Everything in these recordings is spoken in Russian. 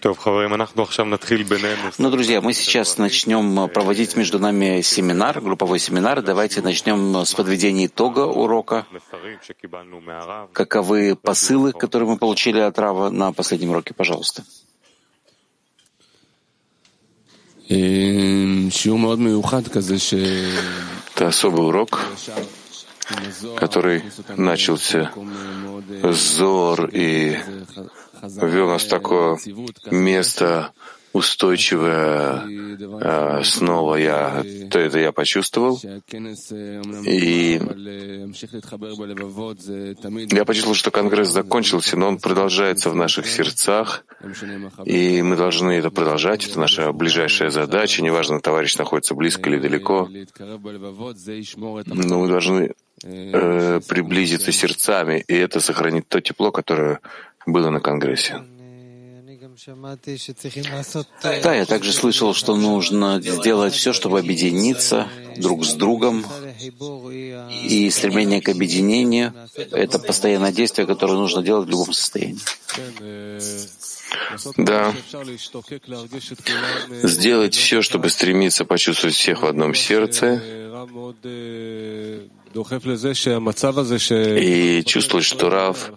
Ну, друзья, мы сейчас начнем проводить между нами семинар, групповой семинар. Давайте начнем с подведения итога урока. Каковы посылы, которые мы получили от Рава на последнем уроке, пожалуйста. Это особый урок, который начался с Зор и ввел нас в такое место устойчивое. Снова это я почувствовал. И я почувствовал, что Конгресс закончился, но он продолжается в наших сердцах. И мы должны это продолжать. Это наша ближайшая задача. Неважно, товарищ находится близко или далеко. Но мы должны приблизиться сердцами, и это сохранит то тепло, которое было на Конгрессе. Да, я также слышал, что нужно сделать все, чтобы объединиться друг с другом. И стремление к объединению — это постоянное действие, которое нужно делать в любом состоянии. Да. Сделать все, чтобы стремиться почувствовать всех в одном сердце и чувствовать, что Рав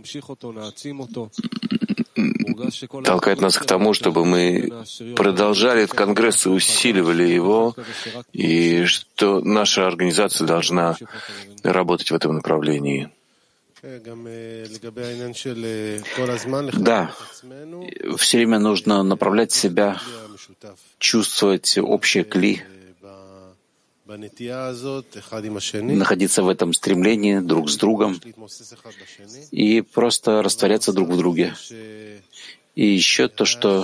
толкает нас к тому, чтобы мы продолжали этот конгресс и усиливали его, и что наша организация должна работать в этом направлении. Да, все время нужно направлять себя, чувствовать общее кли, находиться в этом стремлении друг с другом и просто растворяться друг в друге. И еще то, что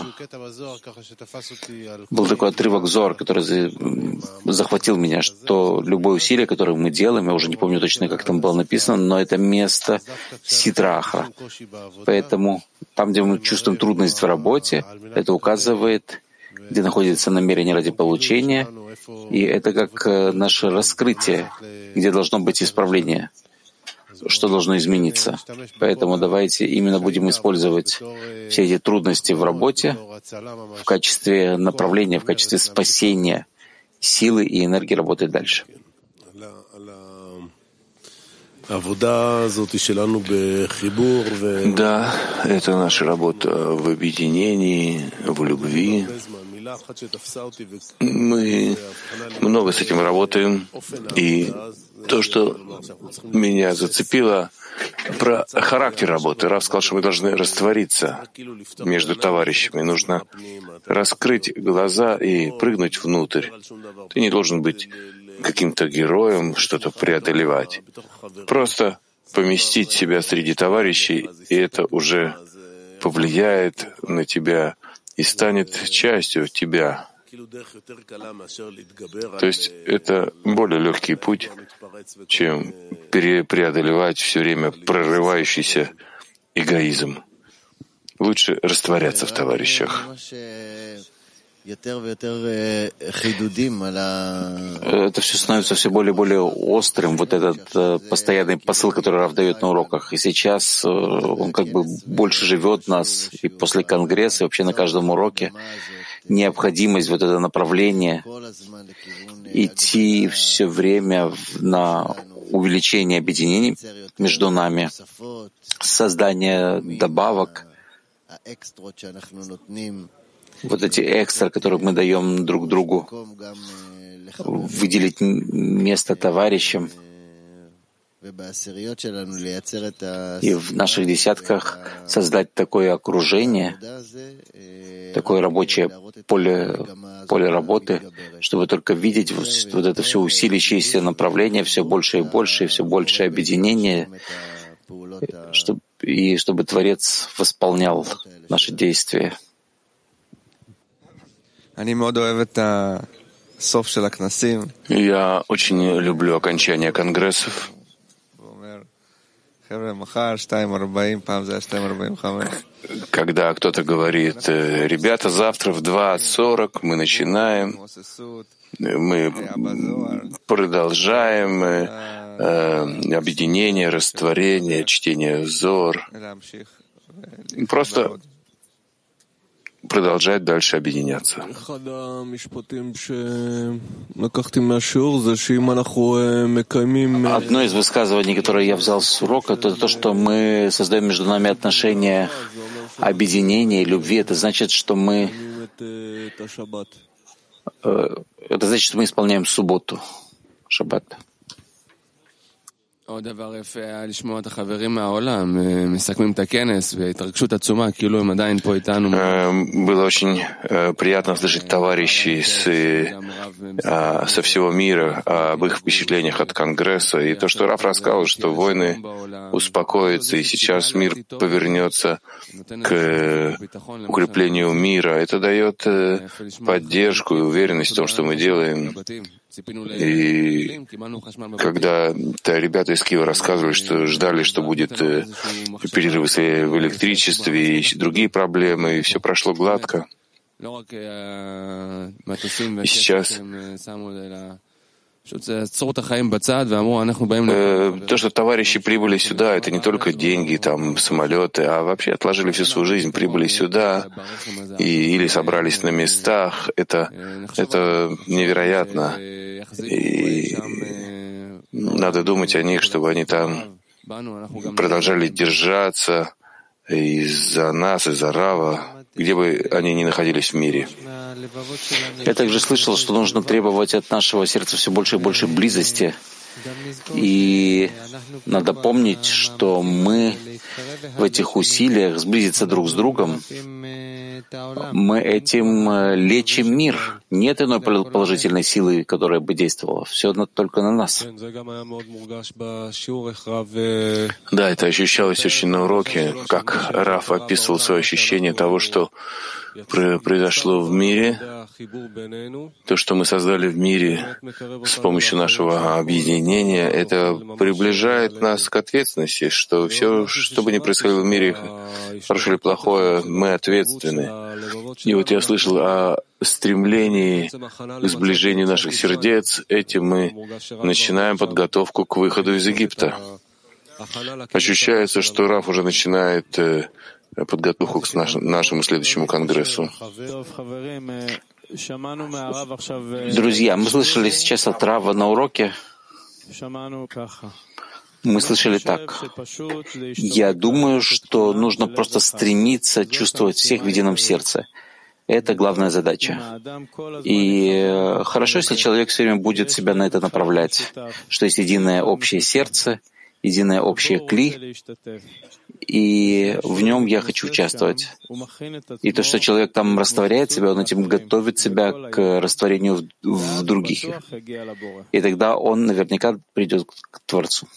был такой отрывок Зор, который захватил меня, что любое усилие, которое мы делаем, я уже не помню точно, как там было написано, но это место ситраха. Поэтому там, где мы чувствуем трудность в работе, это указывает, где находится намерение ради получения, и это как наше раскрытие, где должно быть исправление, что должно измениться. Поэтому давайте именно будем использовать все эти трудности в работе в качестве направления, в качестве спасения силы и энергии работать дальше. Да, это наша работа в объединении, в любви. Мы много с этим работаем, и то, что меня зацепило, про характер работы. Рав сказал, что мы должны раствориться между товарищами. Нужно раскрыть глаза и прыгнуть внутрь. Ты не должен быть каким-то героем, что-то преодолевать. Просто поместить себя среди товарищей, и это уже повлияет на тебя и станет частью тебя. То есть это более легкий путь, чем преодолевать все время прорывающийся эгоизм. Лучше растворяться в товарищах. Это все становится все более и более острым, вот этот постоянный посыл, который Рав дает на уроках. И сейчас он как бы больше живет в нас, и после Конгресса, и вообще на каждом уроке необходимость, вот это направление, идти все время на увеличение объединений между нами, создание добавок, вот эти экстра, которые мы даем друг другу, выделить место товарищам, и в наших десятках создать такое окружение, такое рабочее поле работы, чтобы только видеть вот это все усиливающееся направление, все больше и больше, и все большее объединение, и чтобы Творец восполнял наши действия. Я очень люблю окончание конгрессов. Когда кто-то говорит: ребята, завтра в 2:40 мы начинаем, мы продолжаем объединение, растворение, чтение Зор. Просто продолжать дальше объединяться. Одно из высказываний, которое я взял с урока, это то, что мы создаем между нами отношения объединения и любви. Это значит, что мы исполняем субботу, шаббат. Было очень приятно слышать товарищей со всего мира об их впечатлениях от Конгресса. И то, что Раф рассказал, что войны успокоятся, и сейчас мир повернется к укреплению мира, это дает поддержку и уверенность в том, что мы делаем. И когда ребята из Киева рассказывали, что ждали, что будет перерывы в электричестве и другие проблемы, и все прошло гладко. И сейчас то, что товарищи прибыли сюда, это не только деньги, там, самолеты, а вообще отложили всю свою жизнь, прибыли сюда или собрались на местах. Это невероятно. И надо думать о них, чтобы они там продолжали держаться из-за нас, из-за Рава, где бы они ни находились в мире. Я также слышал, что нужно требовать от нашего сердца все больше и больше близости. И надо помнить, что мы в этих усилиях сблизиться друг с другом, мы этим лечим мир. Нет иной положительной силы, которая бы действовала. Все только на нас. Да, это ощущалось очень на уроке, как Раф описывал свое ощущение того, что произошло в мире, то, что мы создали в мире с помощью нашего объединения, это приближает нас к ответственности, что все, что бы ни происходило в мире, хорошее или плохое, мы ответственны. И вот я слышал о стремлении к сближению наших сердец. Этим мы начинаем подготовку к выходу из Египта. Ощущается, что Раф уже начинает подготовку к нашему следующему конгрессу. Друзья, мы слышали сейчас от Рава на уроке. Мы слышали так. Я думаю, что нужно просто стремиться чувствовать всех в едином сердце. Это главная задача. И хорошо, если человек все время будет себя на это направлять, что есть единое общее сердце, единое общее кли, и в нем я хочу участвовать. И то, что человек там растворяет себя, он этим готовит себя к растворению в других. И тогда он наверняка придет к Творцу.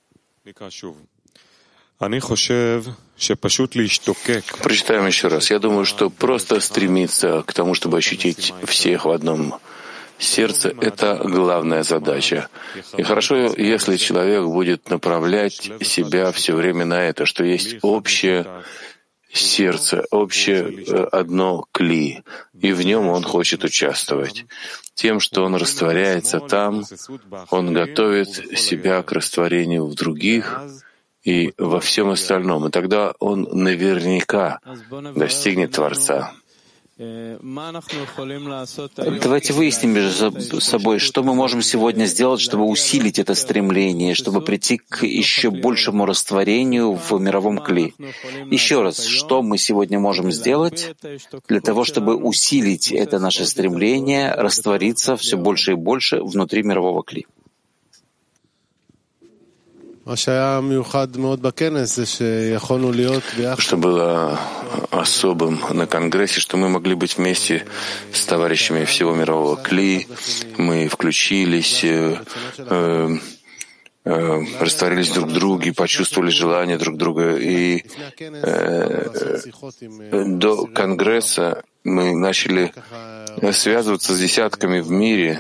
Прочитаем еще раз. Я думаю, что просто стремиться к тому, чтобы ощутить всех в одном сердце, это главная задача. И хорошо, если человек будет направлять себя все время на это, что есть общее сердце, общее одно кли, и в нем он хочет участвовать. Тем, что он растворяется там, он готовит себя к растворению в других и во всем остальном. И тогда он наверняка достигнет Творца. Давайте выясним между собой, что мы можем сегодня сделать, чтобы усилить это стремление, чтобы прийти к еще большему растворению в мировом кли. Еще раз, что мы сегодня можем сделать для того, чтобы усилить это наше стремление, раствориться все больше и больше внутри мирового кли? Что было особым на Конгрессе, что мы могли быть вместе с товарищами всего мирового кли, мы включились, растворились друг в друге, почувствовали желание друг друга. И до Конгресса мы начали связываться с десятками в мире,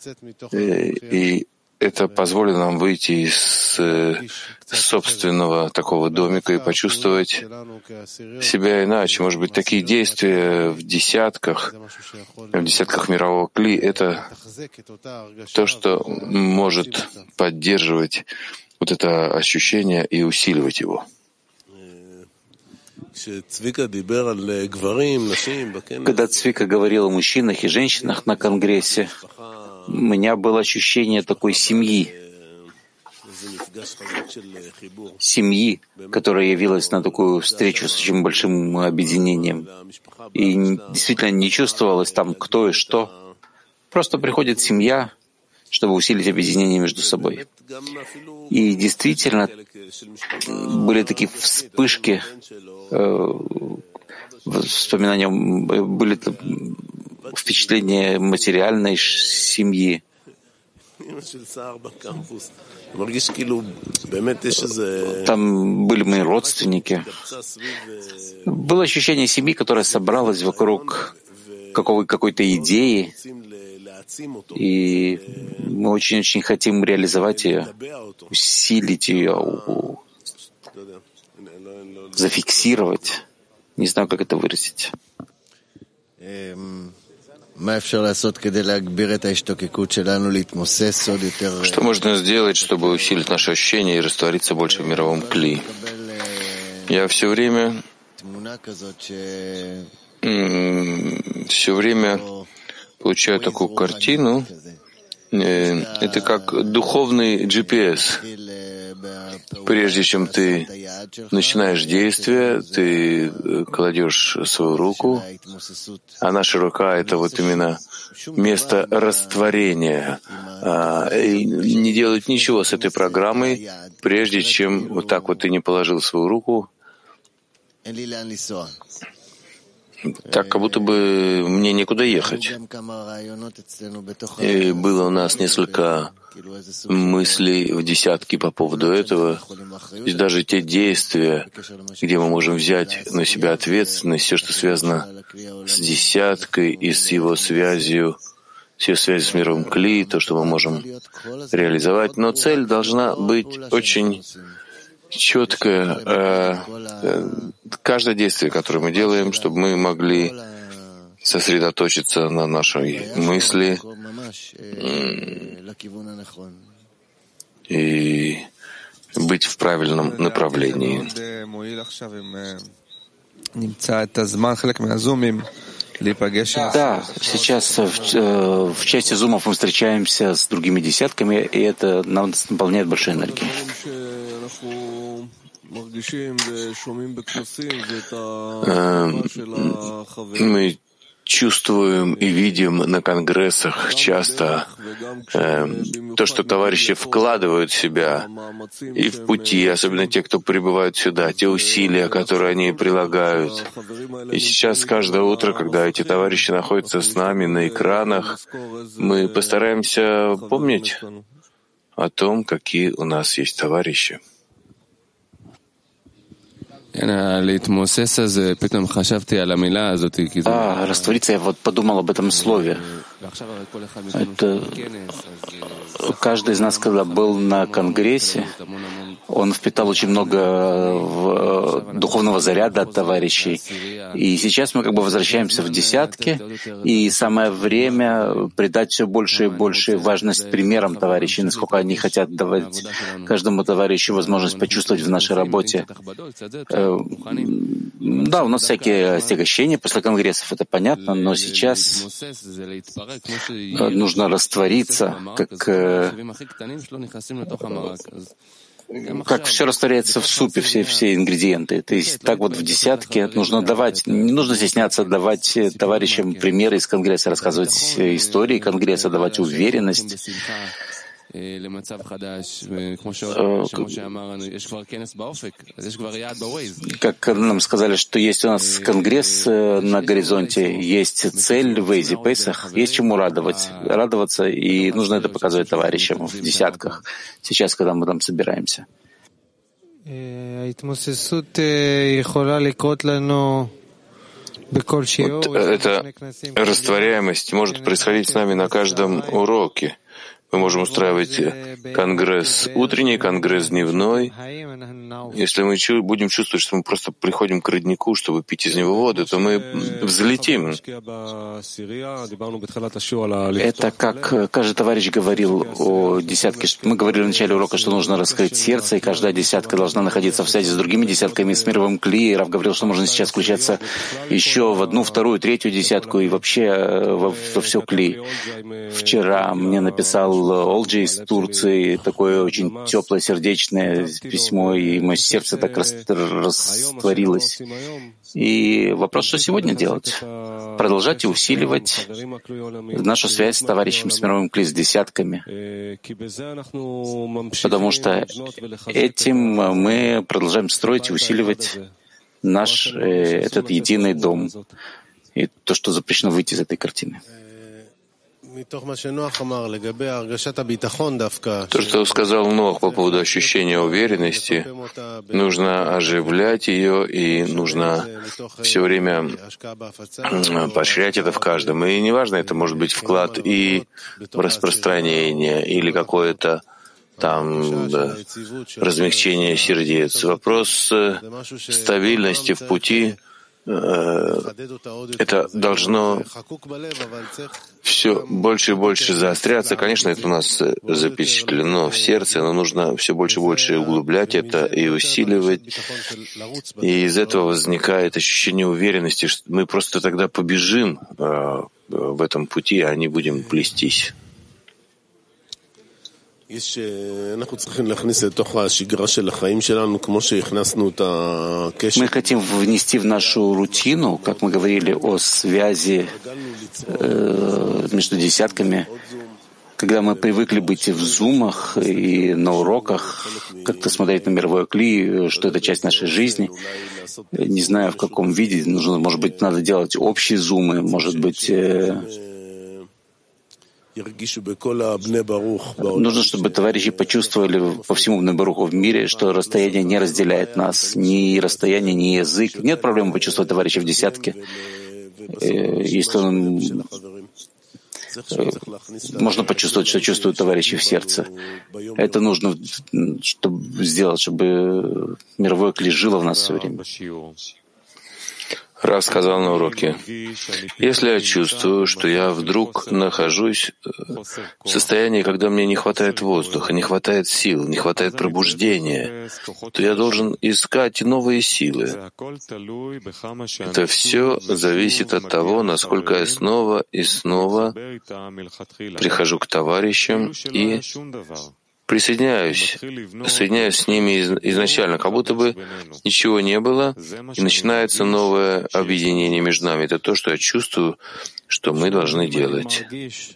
и это позволило нам выйти из собственного такого домика и почувствовать себя иначе. Может быть, такие действия в десятках мирового кли — это то, что может поддерживать вот это ощущение и усиливать его. Когда Цвика говорил о мужчинах и женщинах на Конгрессе, у меня было ощущение такой семьи, которая явилась на такую встречу с очень большим объединением. И действительно не чувствовалось там кто и что. Просто приходит семья, чтобы усилить объединение между собой. И действительно были такие вспышки воспоминания, были впечатления материальной семьи. Там были мои родственники. Было ощущение семьи, которая собралась вокруг какой-то идеи, и мы очень-очень хотим реализовать ее, усилить ее, зафиксировать. Не знаю, как это выразить. Что можно сделать, чтобы усилить наши ощущения и раствориться больше в мировом кли? Я все время получаю такую картину. Это как духовный GPS. Прежде чем ты начинаешь действие, ты кладешь свою руку, а наша рука — это вот именно место растворения. И не делать ничего с этой программой, прежде чем вот так вот ты не положил свою руку, так, как будто бы мне некуда ехать. И было у нас несколько мыслей в десятке по поводу этого. И даже те действия, где мы можем взять на себя ответственность, все, что связано с десяткой и с его связью, с ее связью с мировым кли, то, что мы можем реализовать. Но цель должна быть очень четкое, каждое действие, которое мы делаем, чтобы мы могли сосредоточиться на нашей мысли и быть в правильном направлении. Да, сейчас в части зумов мы встречаемся с другими десятками, и это нас наполняет большой энергией. Мы чувствуем и видим на конгрессах часто то, что товарищи вкладывают в себя и в пути, особенно те, кто прибывают сюда, те усилия, которые они прилагают. И сейчас каждое утро, когда эти товарищи находятся с нами на экранах, мы постараемся помнить о том, какие у нас есть товарищи. Раствориться, я вот подумал об этом слове. Это каждый из нас, когда был на конгрессе, он впитал очень много духовного заряда от товарищей. И сейчас мы как бы возвращаемся в десятки, и самое время придать все больше и больше важность примерам товарищей, насколько они хотят давать каждому товарищу возможность почувствовать в нашей работе. Да, у нас всякие отягощения после конгрессов, это понятно, но сейчас нужно раствориться, как все растворяется в супе, все ингредиенты. То есть так вот в десятке нужно давать, не нужно стесняться давать товарищам примеры из конгресса, рассказывать истории конгресса, давать уверенность. Как нам сказали, что есть у нас конгресс на горизонте, есть цель в Эйзе Пейсах, есть чему радоваться, и нужно это показывать товарищам в десятках, сейчас, когда мы там собираемся. Вот эта растворяемость может происходить с нами на каждом уроке. Мы можем устраивать конгресс утренний, конгресс дневной. Если мы будем чувствовать, что мы просто приходим к роднику, чтобы пить из него воду, то мы взлетим. Это как каждый товарищ говорил о десятке. Мы говорили в начале урока, что нужно раскрыть сердце, и каждая десятка должна находиться в связи с другими десятками, с мировым кли. И Рав говорил, что можно сейчас включаться еще в одну, вторую, третью десятку и вообще во все кли. Вчера мне написал Олджи из Турции такое очень теплое, сердечное письмо, и мое сердце так растворилось. И вопрос, что сегодня делать? Продолжать и усиливать нашу связь с товарищем, с мировым кли, с десятками. Потому что этим мы продолжаем строить и усиливать наш этот единый дом. И то, что запрещено выйти из этой картины. То, что сказал Нох по поводу ощущения уверенности, нужно оживлять ее, и нужно все время поощрять это в каждом. И неважно, это может быть вклад и в распространение, или какое-то там размягчение сердец. Вопрос стабильности в пути — это должно все больше и больше заостряться. Конечно, это у нас запечатлено в сердце, но нужно все больше и больше углублять это и усиливать. И из этого возникает ощущение уверенности, что мы просто тогда побежим в этом пути, а не будем плестись. Мы хотим внести в нашу рутину, как мы говорили о связи между десятками, когда мы привыкли быть в зумах и на уроках, как-то смотреть на мировое кли, что это часть нашей жизни. Не знаю, в каком виде. Может быть, надо делать общие зумы, может быть... Нужно, чтобы товарищи почувствовали по всему Бней Баруху в мире, что расстояние не разделяет нас, ни расстояние, ни язык. Нет проблемы почувствовать товарища в десятке. Если он... Можно почувствовать, что чувствуют товарищи в сердце. Это нужно сделать, чтобы мировое кли жило в нас все время. Рав сказал на уроке: если я чувствую, что я вдруг нахожусь в состоянии, когда мне не хватает воздуха, не хватает сил, не хватает пробуждения, то я должен искать новые силы. Это все зависит от того, насколько я снова и снова прихожу к товарищам и соединяюсь с ними изначально, как будто бы ничего не было, и начинается новое объединение между нами. Это то, что я чувствую, что мы должны делать.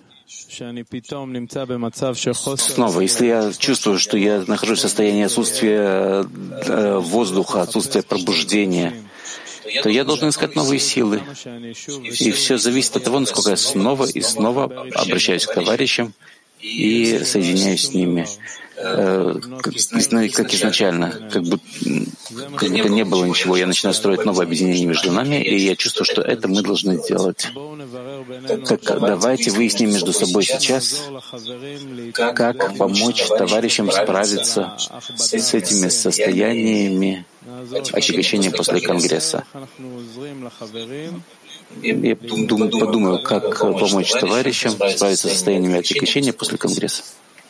Снова, если я чувствую, что я нахожусь в состоянии отсутствия воздуха, отсутствия пробуждения, то я должен искать новые силы. И все зависит от того, насколько я снова и снова обращаюсь к товарищам и соединяюсь с ними, как изначально, как будто не было ничего. Я начинаю строить новое объединение между нами, и я чувствую, что это мы должны делать. Так давайте выясним между собой сейчас, как помочь товарищам справиться с этими состояниями отягощения после Конгресса. Я подумаю, как помочь товарищам справиться с состояниями отягощения после Конгресса.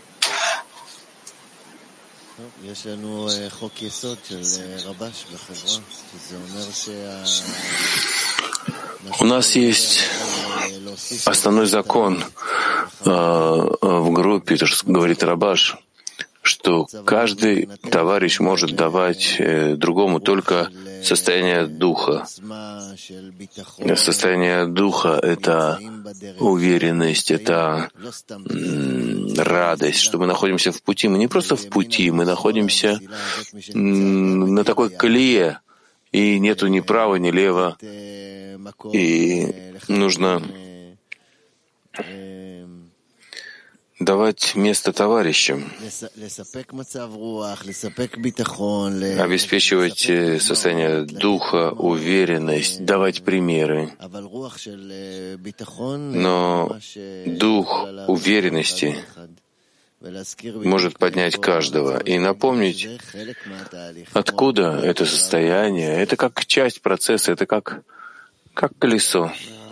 У нас есть основной закон в группе, то, что говорит Рабаш, что каждый товарищ может давать другому только состояние духа. Состояние духа — это уверенность, это радость, что мы находимся в пути. Мы не просто в пути, мы находимся на такой колее, и нету ни права, ни лева. И нужно давать место товарищам, обеспечивать состояние духа, уверенность, давать примеры. Но дух уверенности может поднять каждого и напомнить, откуда это состояние. Это как часть процесса, это как колесо.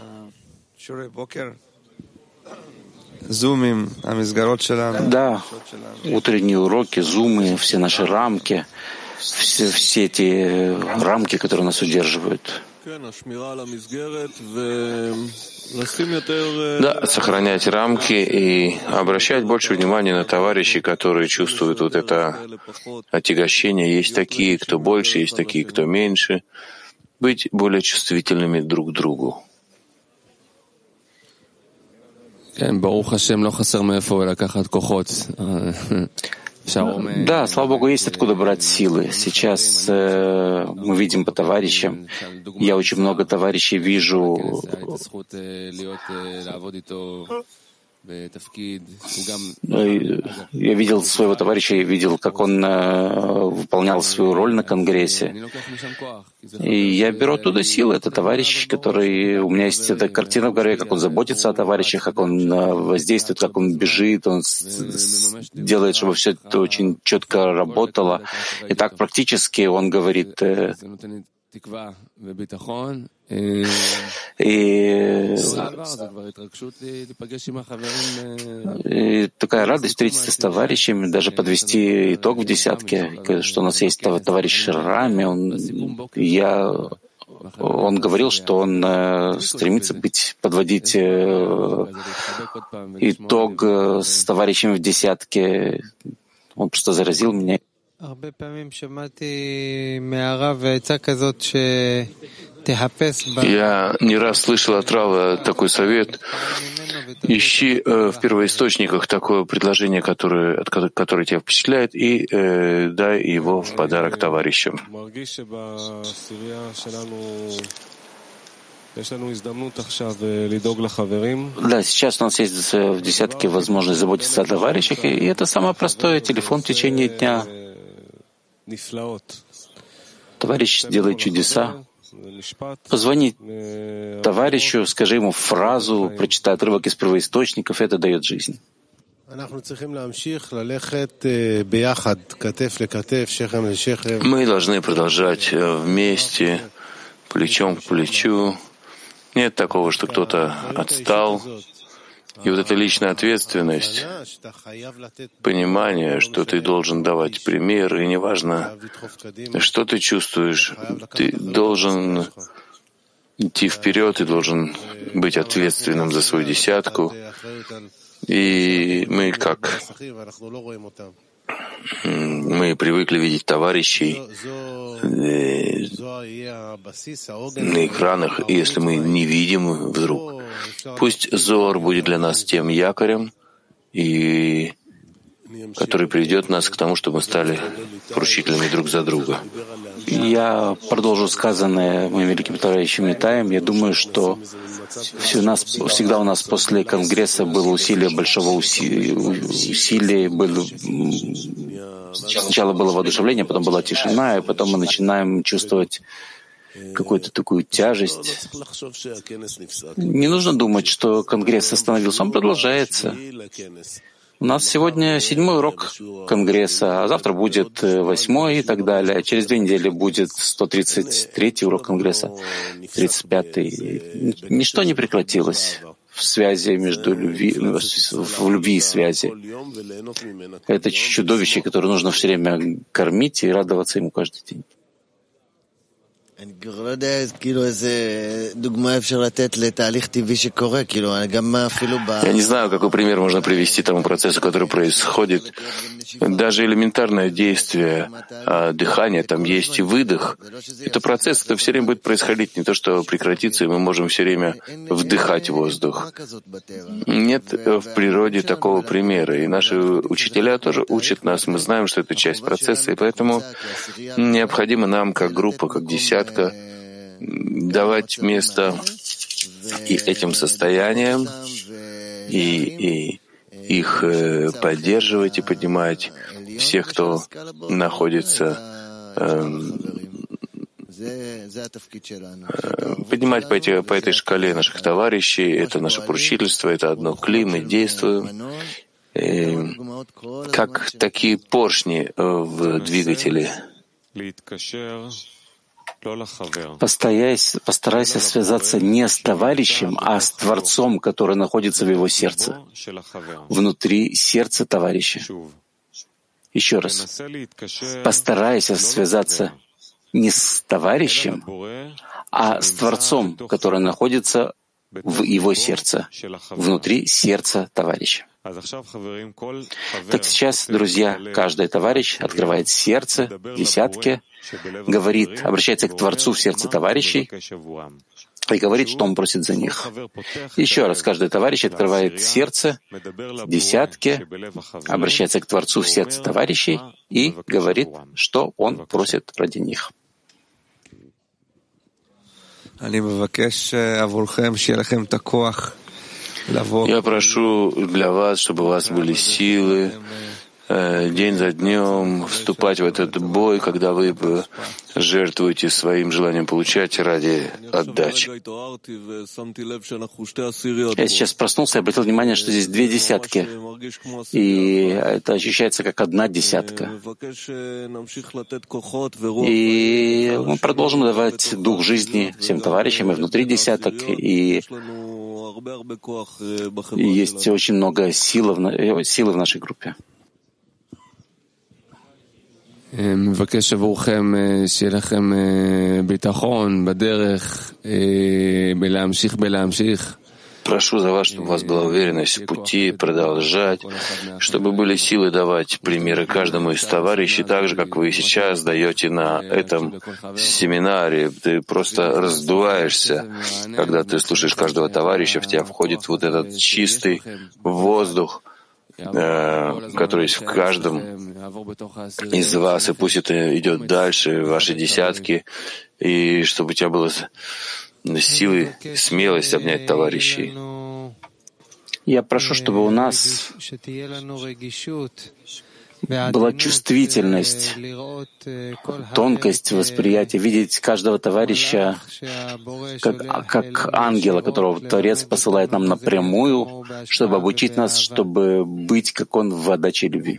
Да, утренние уроки, зумы, все наши рамки, все эти рамки, которые нас удерживают. Да, сохранять рамки и обращать больше внимания на товарищей, которые чувствуют вот это отягощение. Есть такие, кто больше, есть такие, кто меньше. Быть более чувствительными друг к другу. Да, слава Богу, есть откуда брать силы. Сейчас мы видим по товарищам. Я очень много товарищей вижу. Я видел своего товарища, я видел, как он выполнял свою роль на Конгрессе. И я беру оттуда силы. Это товарищ, который... У меня есть эта картина в голове, как он заботится о товарищах, как он воздействует, как он бежит, он делает, чтобы все это очень четко работало. И так практически он говорит... И такая радость встретиться с товарищами, даже подвести итог в десятке, что у нас есть товарищ Рами, он говорил, что он стремится подводить итог с товарищем в десятке. Он просто заразил меня. Я не раз слышал от Рава такой совет. Ищи в первоисточниках такое предложение, которое тебя впечатляет, и дай его в подарок товарищам. Да, сейчас у нас есть в десятке возможность заботиться о товарищах, и это самое простое. Телефон в течение дня. Товарищ делает чудеса. Позвони товарищу, скажи ему фразу, прочитай отрывок из первоисточников, это дает жизнь. Мы должны продолжать вместе, плечом к плечу. Нет такого, что кто-то отстал. И вот эта личная ответственность, понимание, что ты должен давать пример, и неважно, что ты чувствуешь, ты должен идти вперед, ты должен быть ответственным за свою десятку. И мы привыкли видеть товарищей на экранах, и если мы не видим вдруг, пусть Зоар будет для нас тем якорем, и который приведет нас к тому, чтобы мы стали поручителями друг за друга. Я продолжу сказанное моим великим товарищем Итаем. Я думаю, что всегда у нас после Конгресса было усилие большого усилия. Сначала было воодушевление, потом была тишина, и потом мы начинаем чувствовать какую-то такую тяжесть. Не нужно думать, что Конгресс остановился, он продолжается. У нас сегодня 7-й урок Конгресса, а завтра будет 8-й и так далее. Через 2 недели будет 133-й урок Конгресса, 35-й. Ничто не прекратилось в связи в любви и связи. Это чудовище, которое нужно все время кормить и радоваться ему каждый день. Я не знаю, какой пример можно привести тому процессу, который происходит. Даже элементарное действие дыхания, там есть и выдох. Это процесс, это все время будет происходить, не то, что прекратится, и мы можем все время вдыхать воздух. Нет в природе такого примера, и наши учителя тоже учат нас, мы знаем, что это часть процесса, и поэтому необходимо нам, как группа, как десятка, давать место и этим состояниям, и их поддерживать и поднимать всех, кто находится, поднимать по этой шкале наших товарищей. Это наше поручительство, это одно кли, мы действуем. как такие поршни в двигателе. Постарайся связаться не с товарищем, а с Творцом, который находится в его сердце, внутри сердца товарища. Еще раз. Постарайся связаться не с товарищем, а с Творцом, который находится в его сердце, внутри сердца товарища. Так сейчас, друзья, каждый товарищ открывает сердце, десятки, говорит, обращается к Творцу в сердце товарищей и говорит, что он просит за них. Еще раз, каждый товарищ открывает сердце, десятки, обращается к Творцу в сердце товарищей и говорит, что он просит ради них. Я прошу для вас, чтобы у вас были силы день за днем вступать в этот бой, когда вы жертвуете своим желанием получать ради отдачи. Я сейчас проснулся и обратил внимание, что здесь 2 десятки, и это ощущается как 1 десятка. И мы продолжим давать дух жизни всем товарищам и внутри десяток, и есть очень много силы в нашей группе. מבקש עבורכם שיהיה לכם ביטחון בדרך, בלהמשיך. Прошу за вас, чтобы у вас была уверенность в пути, продолжать, чтобы были силы давать примеры каждому из товарищей, так же, как вы сейчас даете на этом семинаре. Ты просто раздуваешься, когда ты слушаешь каждого товарища, в тебя входит вот этот чистый воздух, который есть в каждом из вас, и пусть это идет дальше, ваши десятки, и чтобы у тебя было силы, смелость обнять товарищей. Я прошу, чтобы у нас была чувствительность, тонкость восприятия, видеть каждого товарища как ангела, которого Творец посылает нам напрямую, чтобы обучить нас, чтобы быть, как он, в отдаче любви.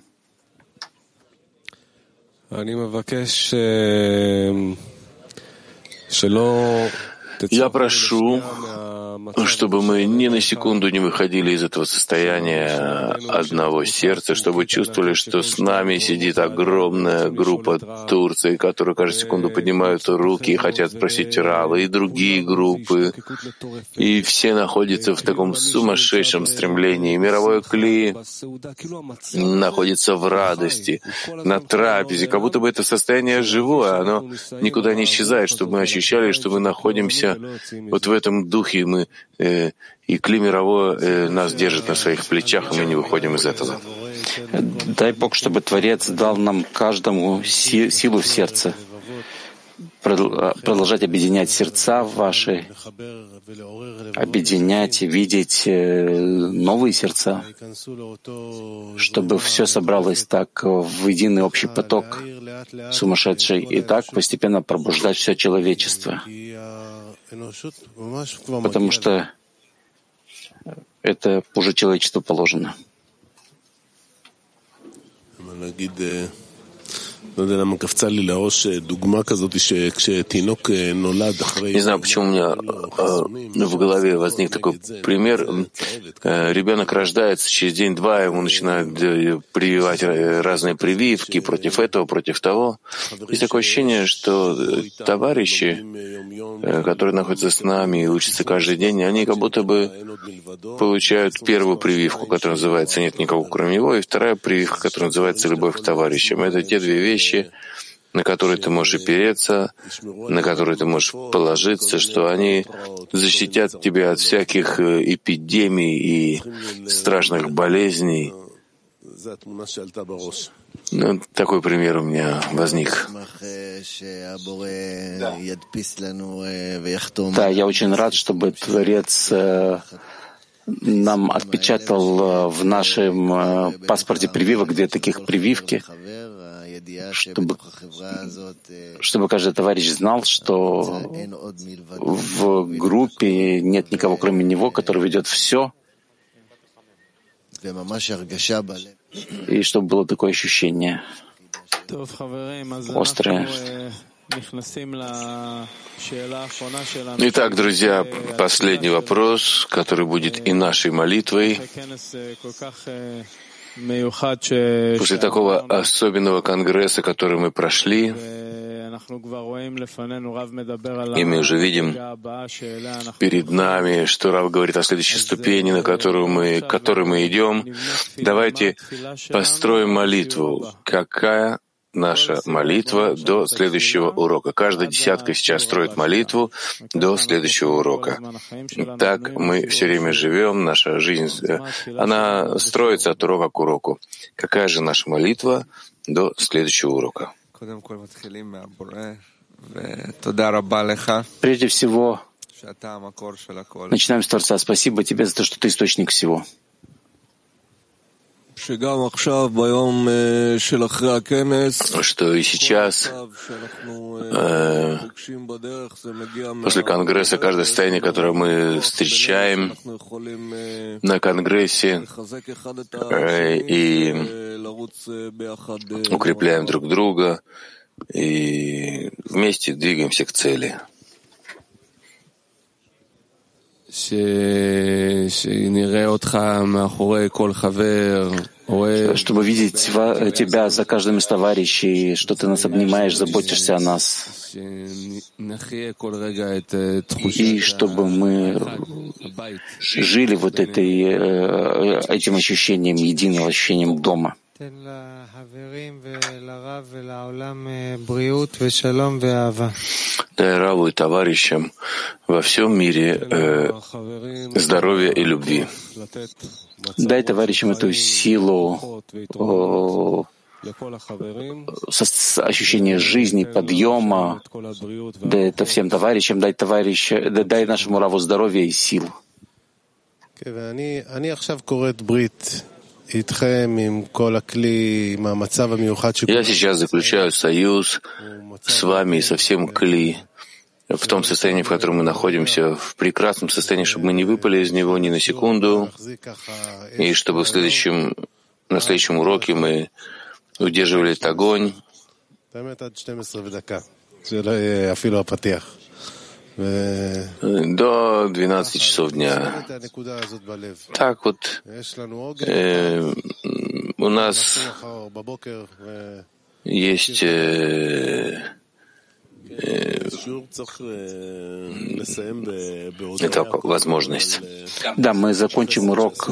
Я прошу, чтобы мы ни на секунду не выходили из этого состояния одного сердца, чтобы чувствовали, что с нами сидит огромная группа Турции, которые каждую секунду поднимают руки и хотят спросить Рава, и другие группы. И все находятся в таком сумасшедшем стремлении. Мировой Кли находится в радости, на трапезе, как будто бы это состояние живое, оно никуда не исчезает, чтобы мы ощущали, что мы находимся вот в этом духе, мы и Кли мировое нас держит на своих плечах, и мы не выходим из этого. Дай Бог, чтобы Творец дал нам каждому силу в сердце, продолжать объединять сердца ваши, объединять и видеть новые сердца, чтобы все собралось так в единый общий поток сумасшедший, и так постепенно пробуждать все человечество. Потому что это уже человечеству положено. Не знаю, почему у меня в голове возник такой пример. Ребенок рождается, через день-два ему начинают прививать разные прививки против этого, против того. Есть такое ощущение, что товарищи, которые находятся с нами и учатся каждый день, они как будто бы получают первую прививку, которая называется «Нет никого, кроме него», и вторая прививка, которая называется «Любовь к товарищам». Это те две вещи, на которые ты можешь опереться, на которые ты можешь положиться, что они защитят тебя от всяких эпидемий и страшных болезней. Ну, такой пример у меня возник. Да, я очень рад, чтобы Творец нам отпечатал в нашем паспорте прививок 2 таких прививки, чтобы каждый товарищ знал, что в группе нет никого, кроме него, который ведет все, и чтобы было такое ощущение острое. Итак, друзья, последний вопрос, который будет и нашей молитвой. После такого особенного конгресса, который мы прошли, и мы уже видим перед нами, что Рав говорит о следующей ступени, к которой мы идем. Давайте построим молитву. Какая наша молитва до следующего урока? Каждая десятка сейчас строит молитву до следующего урока. Так мы все время живем, наша жизнь, она строится от урока к уроку. Какая же наша молитва до следующего урока? Прежде всего, начинаем с Творца. Спасибо тебе за то, что ты источник всего. Что и сейчас, после конгресса, каждое состояние, которое мы встречаем на конгрессе, и укрепляем друг друга, и вместе двигаемся к цели. Чтобы видеть тебя за каждым из товарищей, что ты нас обнимаешь, заботишься о нас. И чтобы мы жили вот этим ощущением, единым ощущением дома. Дай Раву и товарищам во всем мире здоровья и любви. Дай товарищам эту силу, ощущение жизни, подъема. Дай это всем товарищам, дай нашему Раву здоровья и сил. Я сейчас заключаю союз с вами и со всем Кли в том состоянии, в котором мы находимся, в прекрасном состоянии, чтобы мы не выпали из него ни на секунду, и чтобы на следующем уроке мы удерживали этот огонь до 12 часов дня. Так вот, у нас есть эта возможность. Да, мы закончим урок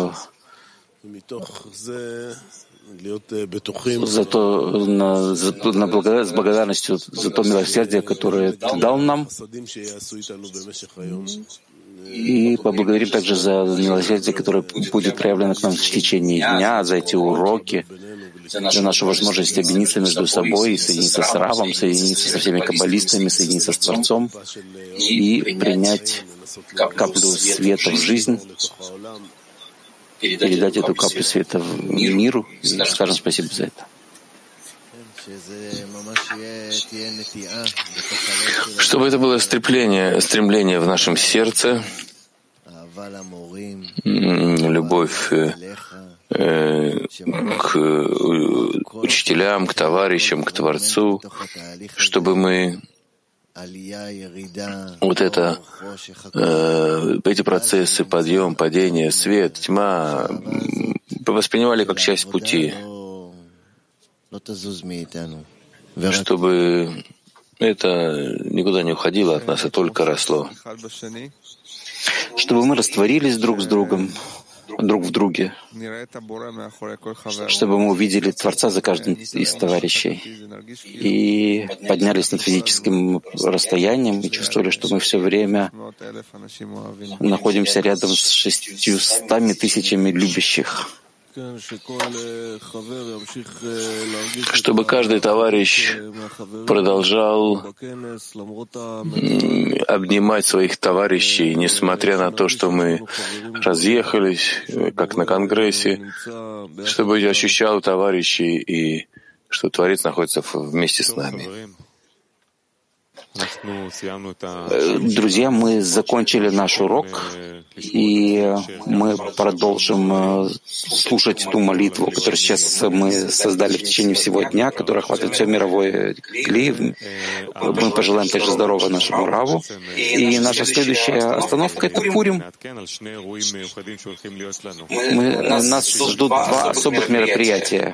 с благодарностью за то милосердие, которое ты дал нам, и поблагодарим также за милосердие, которое будет проявлено к нам в течение дня, за эти уроки, за нашу возможность объединиться между собой, соединиться с Равом, соединиться со всеми каббалистами, соединиться с Творцом и принять каплю света в жизнь, передать эту каплю света в миру, и скажем спасибо за это. Чтобы это было стремление в нашем сердце, любовь к учителям, к товарищам, к Творцу, чтобы мы эти процессы, подъем, падение, свет, тьма, воспринимали как часть пути, чтобы это никуда не уходило от нас, а только росло. Чтобы мы растворились друг с другом, друг в друге, чтобы мы увидели Творца за каждым из товарищей и поднялись над физическим расстоянием и чувствовали, что мы все время находимся рядом с 600 тысячами любящих. Чтобы каждый товарищ продолжал обнимать своих товарищей, несмотря на то, что мы разъехались, как на конгрессе, чтобы ощущал товарищей и что Творец находится вместе с нами. Друзья, мы закончили наш урок, И мы продолжим слушать ту молитву, которую сейчас мы создали в течение всего дня, которая охватывает все мировое кли. Мы пожелаем также здоровья нашему Раву. И наша следующая остановка — это Пурим. Нас ждут два особых мероприятия.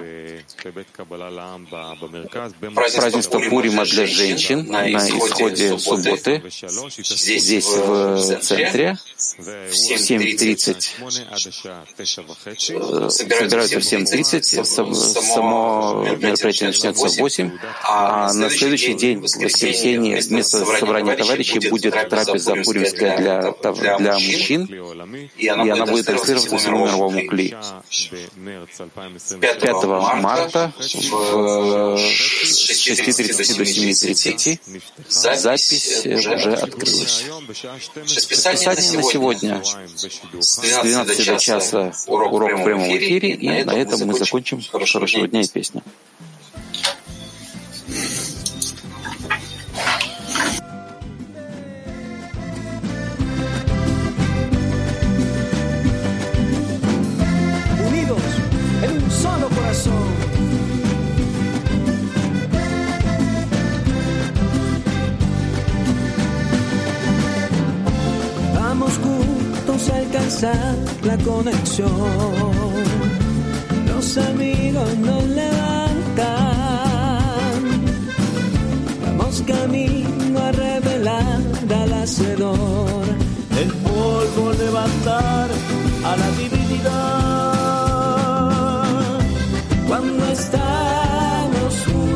Празднество Пурима для женщин на исходе субботы здесь в центре в 7:30. Собираются в 7:30. Само мероприятие начнется в 8. А на следующий день, в воскресенье, вместо собрания товарищей будет трапеза пуримская для мужчин, и она будет транслироваться всему мировому кли. 5 марта в 6:30 до 7:30 запись уже открылась. Расписание на сегодня с 12 до часа урок в прямом эфире, и на этом мы закончим. Хорошего дня и песни. Alcanzar la conexión, los amigos nos levantan, vamos camino a revelar al hacedor, el polvo levantar a la divinidad, cuando estamos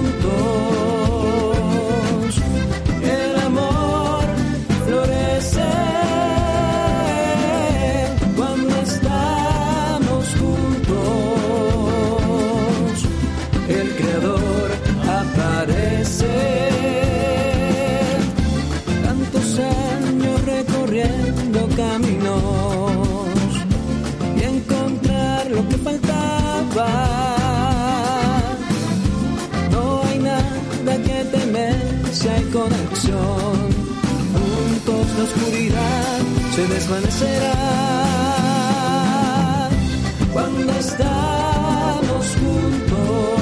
juntos, el amor florece. Tantos años recorriendo caminos y encontrar lo que faltaba. No hay nada que temer si hay conexión. Juntos la oscuridad se desvanecerá cuando estamos juntos.